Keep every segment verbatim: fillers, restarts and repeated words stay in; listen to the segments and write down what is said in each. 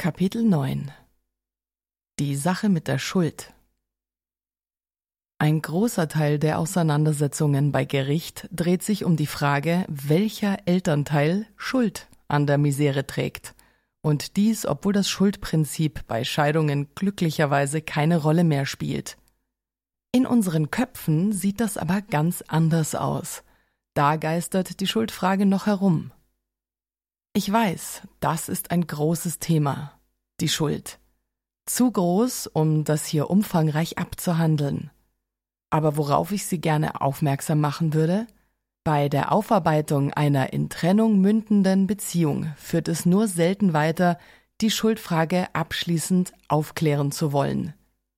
Kapitel neun. Die Sache mit der Schuld. Ein großer Teil der Auseinandersetzungen bei Gericht dreht sich um die Frage, welcher Elternteil Schuld an der Misere trägt. Und dies, obwohl das Schuldprinzip bei Scheidungen glücklicherweise keine Rolle mehr spielt. In unseren Köpfen sieht das aber ganz anders aus. Da geistert die Schuldfrage noch herum. Ich weiß, das ist ein großes Thema, die Schuld. Zu groß, um das hier umfangreich abzuhandeln. Aber worauf ich Sie gerne aufmerksam machen würde? Bei der Aufarbeitung einer in Trennung mündenden Beziehung führt es nur selten weiter, die Schuldfrage abschließend aufklären zu wollen.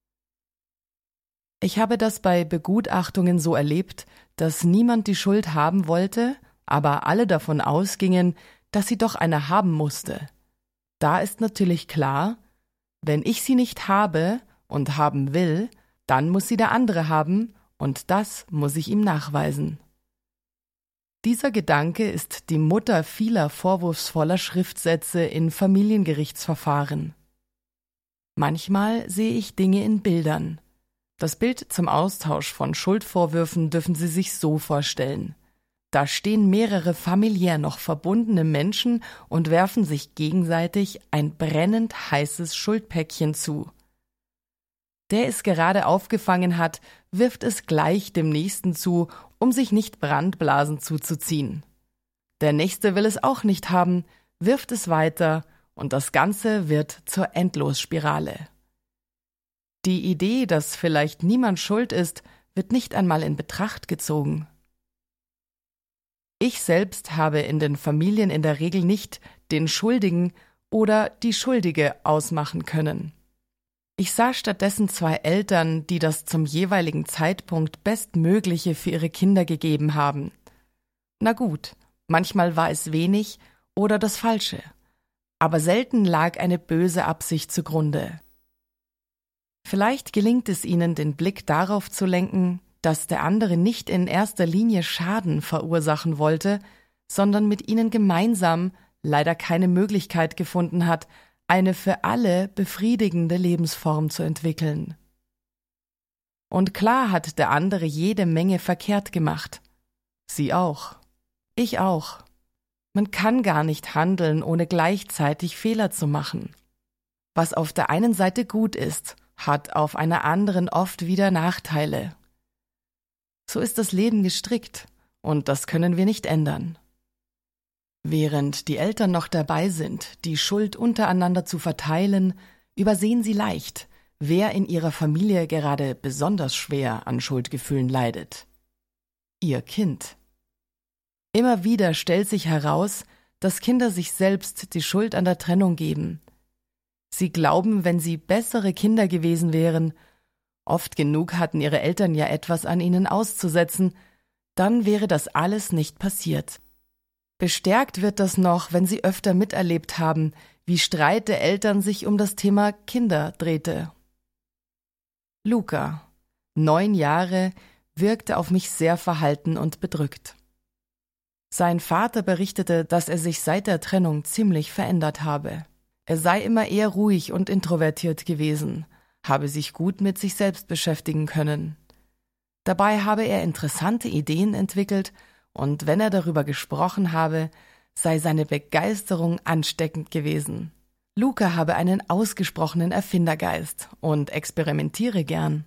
Ich habe das bei Begutachtungen so erlebt, dass niemand die Schuld haben wollte, aber alle davon ausgingen, dass sie doch eine haben musste. Da ist natürlich klar, wenn ich sie nicht habe und haben will, dann muss sie der andere haben und das muss ich ihm nachweisen. Dieser Gedanke ist die Mutter vieler vorwurfsvoller Schriftsätze in Familiengerichtsverfahren. Manchmal sehe ich Dinge in Bildern. Das Bild zum Austausch von Schuldvorwürfen dürfen Sie sich so vorstellen. Da stehen mehrere familiär noch verbundene Menschen und werfen sich gegenseitig ein brennend heißes Schuldpäckchen zu. Der es gerade aufgefangen hat, wirft es gleich dem Nächsten zu, um sich nicht Brandblasen zuzuziehen. Der Nächste will es auch nicht haben, wirft es weiter und das Ganze wird zur Endlosspirale. Die Idee, dass vielleicht niemand schuld ist, wird nicht einmal in Betracht gezogen. Ich selbst habe in den Familien in der Regel nicht den Schuldigen oder die Schuldige ausmachen können. Ich sah stattdessen zwei Eltern, die das zum jeweiligen Zeitpunkt Bestmögliche für ihre Kinder gegeben haben. Na gut, manchmal war es wenig oder das Falsche, aber selten lag eine böse Absicht zugrunde. Vielleicht gelingt es ihnen, den Blick darauf zu lenken, dass der andere nicht in erster Linie Schaden verursachen wollte, sondern mit ihnen gemeinsam leider keine Möglichkeit gefunden hat, eine für alle befriedigende Lebensform zu entwickeln. Und klar hat der andere jede Menge verkehrt gemacht. Sie auch. Ich auch. Man kann gar nicht handeln, ohne gleichzeitig Fehler zu machen. Was auf der einen Seite gut ist, hat auf einer anderen oft wieder Nachteile. So ist das Leben gestrickt, und das können wir nicht ändern. Während die Eltern noch dabei sind, die Schuld untereinander zu verteilen, übersehen sie leicht, wer in ihrer Familie gerade besonders schwer an Schuldgefühlen leidet. Ihr Kind. Immer wieder stellt sich heraus, dass Kinder sich selbst die Schuld an der Trennung geben. Sie glauben, wenn sie bessere Kinder gewesen wären, oft genug hatten ihre Eltern ja etwas an ihnen auszusetzen, dann wäre das alles nicht passiert. Bestärkt wird das noch, wenn sie öfter miterlebt haben, wie Streit der Eltern sich um das Thema Kinder drehte. Luca, neun Jahre, wirkte auf mich sehr verhalten und bedrückt. Sein Vater berichtete, dass er sich seit der Trennung ziemlich verändert habe. Er sei immer eher ruhig und introvertiert gewesen, habe sich gut mit sich selbst beschäftigen können. Dabei habe er interessante Ideen entwickelt und wenn er darüber gesprochen habe, sei seine Begeisterung ansteckend gewesen. Luca habe einen ausgesprochenen Erfindergeist und experimentiere gern.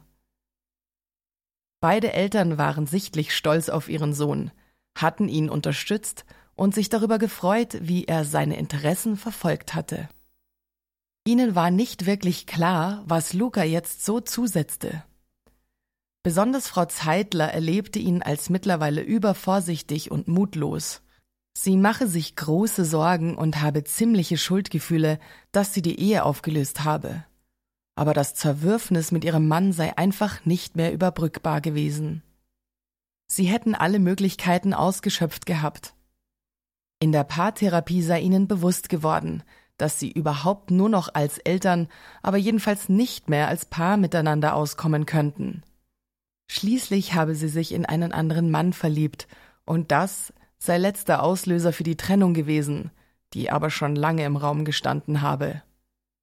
Beide Eltern waren sichtlich stolz auf ihren Sohn, hatten ihn unterstützt und sich darüber gefreut, wie er seine Interessen verfolgt hatte. Ihnen war nicht wirklich klar, was Luca jetzt so zusetzte. Besonders Frau Zeidler erlebte ihn als mittlerweile übervorsichtig und mutlos. Sie mache sich große Sorgen und habe ziemliche Schuldgefühle, dass sie die Ehe aufgelöst habe. Aber das Zerwürfnis mit ihrem Mann sei einfach nicht mehr überbrückbar gewesen. Sie hätten alle Möglichkeiten ausgeschöpft gehabt. In der Paartherapie sei ihnen bewusst geworden, dass sie überhaupt nur noch als Eltern, aber jedenfalls nicht mehr als Paar miteinander auskommen könnten. Schließlich habe sie sich in einen anderen Mann verliebt und das sei letzter Auslöser für die Trennung gewesen, die aber schon lange im Raum gestanden habe.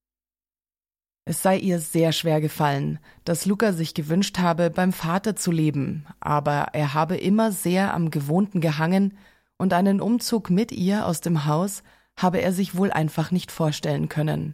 Es sei ihr sehr schwer gefallen, dass Luca sich gewünscht habe, beim Vater zu leben, aber er habe immer sehr am Gewohnten gehangen und einen Umzug mit ihr aus dem Haus habe er sich wohl einfach nicht vorstellen können.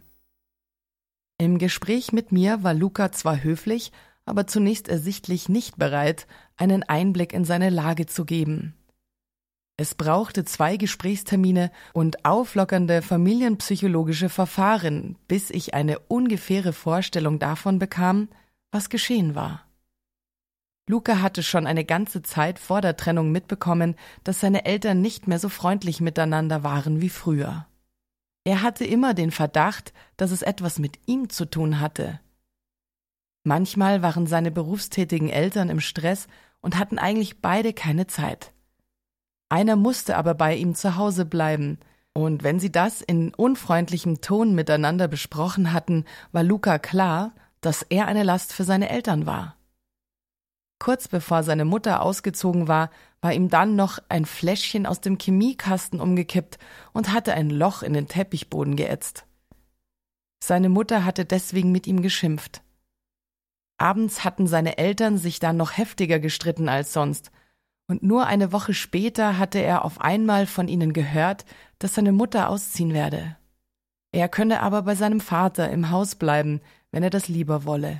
Im Gespräch mit mir war Luca zwar höflich, aber zunächst ersichtlich nicht bereit, einen Einblick in seine Lage zu geben. Es brauchte zwei Gesprächstermine und auflockernde familienpsychologische Verfahren, bis ich eine ungefähre Vorstellung davon bekam, was geschehen war. Luca hatte schon eine ganze Zeit vor der Trennung mitbekommen, dass seine Eltern nicht mehr so freundlich miteinander waren wie früher. Er hatte immer den Verdacht, dass es etwas mit ihm zu tun hatte. Manchmal waren seine berufstätigen Eltern im Stress und hatten eigentlich beide keine Zeit. Einer musste aber bei ihm zu Hause bleiben, und wenn sie das in unfreundlichem Ton miteinander besprochen hatten, war Luca klar, dass er eine Last für seine Eltern war. Kurz bevor seine Mutter ausgezogen war, war ihm dann noch ein Fläschchen aus dem Chemiekasten umgekippt und hatte ein Loch in den Teppichboden geätzt. Seine Mutter hatte deswegen mit ihm geschimpft. Abends hatten seine Eltern sich dann noch heftiger gestritten als sonst, und nur eine Woche später hatte er auf einmal von ihnen gehört, dass seine Mutter ausziehen werde. Er könne aber bei seinem Vater im Haus bleiben, wenn er das lieber wolle.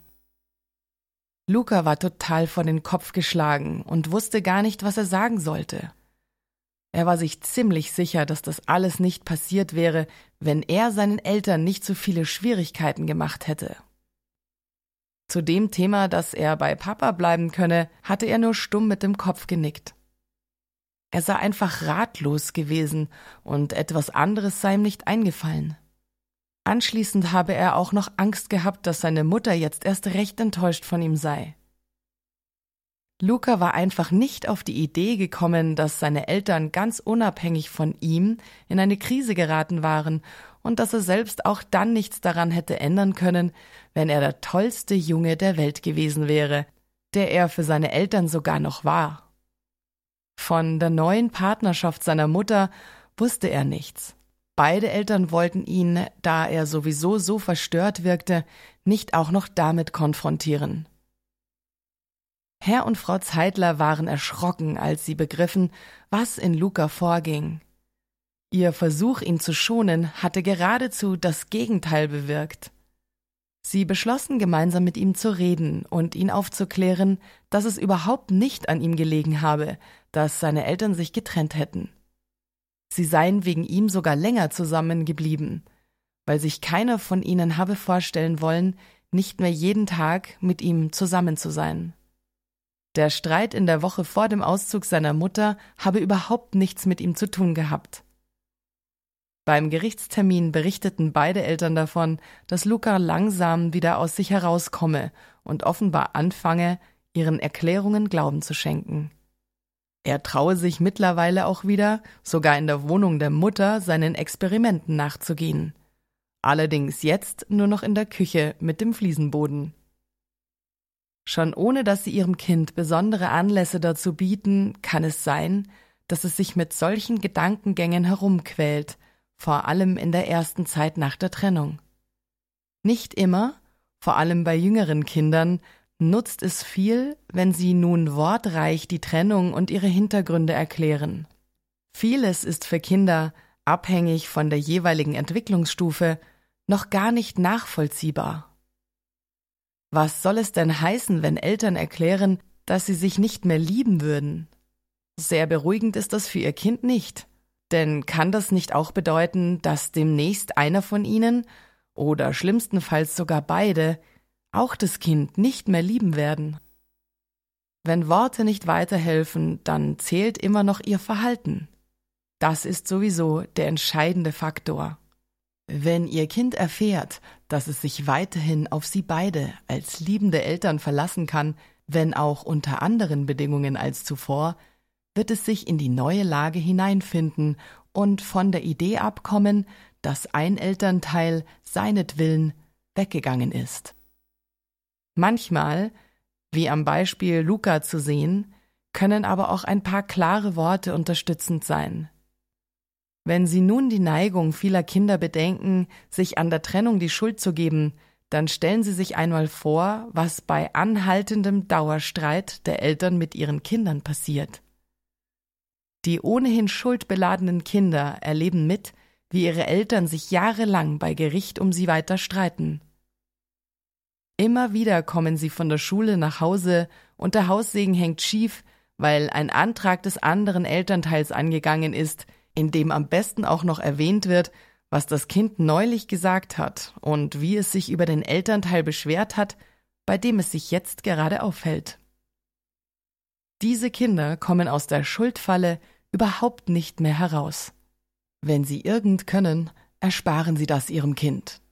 Luca war total vor den Kopf geschlagen und wusste gar nicht, was er sagen sollte. Er war sich ziemlich sicher, dass das alles nicht passiert wäre, wenn er seinen Eltern nicht so viele Schwierigkeiten gemacht hätte. Zu dem Thema, dass er bei Papa bleiben könne, hatte er nur stumm mit dem Kopf genickt. Er sei einfach ratlos gewesen und etwas anderes sei ihm nicht eingefallen. Anschließend habe er auch noch Angst gehabt, dass seine Mutter jetzt erst recht enttäuscht von ihm sei. Luca war einfach nicht auf die Idee gekommen, dass seine Eltern ganz unabhängig von ihm in eine Krise geraten waren und dass er selbst auch dann nichts daran hätte ändern können, wenn er der tollste Junge der Welt gewesen wäre, der er für seine Eltern sogar noch war. Von der neuen Partnerschaft seiner Mutter wusste er nichts. Beide Eltern wollten ihn, da er sowieso so verstört wirkte, nicht auch noch damit konfrontieren. Herr und Frau Zeidler waren erschrocken, als sie begriffen, was in Luca vorging. Ihr Versuch, ihn zu schonen, hatte geradezu das Gegenteil bewirkt. Sie beschlossen, gemeinsam mit ihm zu reden und ihn aufzuklären, dass es überhaupt nicht an ihm gelegen habe, dass seine Eltern sich getrennt hätten. Sie seien wegen ihm sogar länger zusammengeblieben, weil sich keiner von ihnen habe vorstellen wollen, nicht mehr jeden Tag mit ihm zusammen zu sein. Der Streit in der Woche vor dem Auszug seiner Mutter habe überhaupt nichts mit ihm zu tun gehabt. Beim Gerichtstermin berichteten beide Eltern davon, dass Luca langsam wieder aus sich herauskomme und offenbar anfange, ihren Erklärungen Glauben zu schenken. Er traue sich mittlerweile auch wieder, sogar in der Wohnung der Mutter, seinen Experimenten nachzugehen. Allerdings jetzt nur noch in der Küche mit dem Fliesenboden. Schon ohne dass sie ihrem Kind besondere Anlässe dazu bieten, kann es sein, dass es sich mit solchen Gedankengängen herumquält, vor allem in der ersten Zeit nach der Trennung. Nicht immer, vor allem bei jüngeren Kindern, nutzt es viel, wenn sie nun wortreich die Trennung und ihre Hintergründe erklären. Vieles ist für Kinder, abhängig von der jeweiligen Entwicklungsstufe, noch gar nicht nachvollziehbar. Was soll es denn heißen, wenn Eltern erklären, dass sie sich nicht mehr lieben würden? Sehr beruhigend ist das für ihr Kind nicht. Denn kann das nicht auch bedeuten, dass demnächst einer von ihnen, oder schlimmstenfalls sogar beide, auch das Kind nicht mehr lieben werden? Wenn Worte nicht weiterhelfen, dann zählt immer noch ihr Verhalten. Das ist sowieso der entscheidende Faktor. Wenn Ihr Kind erfährt, dass es sich weiterhin auf Sie beide als liebende Eltern verlassen kann, wenn auch unter anderen Bedingungen als zuvor, wird es sich in die neue Lage hineinfinden und von der Idee abkommen, dass ein Elternteil seinetwillen weggegangen ist. Manchmal, wie am Beispiel Luca zu sehen, können aber auch ein paar klare Worte unterstützend sein. Wenn Sie nun die Neigung vieler Kinder bedenken, sich an der Trennung die Schuld zu geben, dann stellen Sie sich einmal vor, was bei anhaltendem Dauerstreit der Eltern mit ihren Kindern passiert. Die ohnehin schuldbeladenen Kinder erleben mit, wie ihre Eltern sich jahrelang bei Gericht um sie weiter streiten. Immer wieder kommen sie von der Schule nach Hause und der Haussegen hängt schief, weil ein Antrag des anderen Elternteils angegangen ist, in dem am besten auch noch erwähnt wird, was das Kind neulich gesagt hat und wie es sich über den Elternteil beschwert hat, bei dem es sich jetzt gerade aufhält. Diese Kinder kommen aus der Schuldfalle überhaupt nicht mehr heraus. Wenn sie irgend können, ersparen sie das ihrem Kind.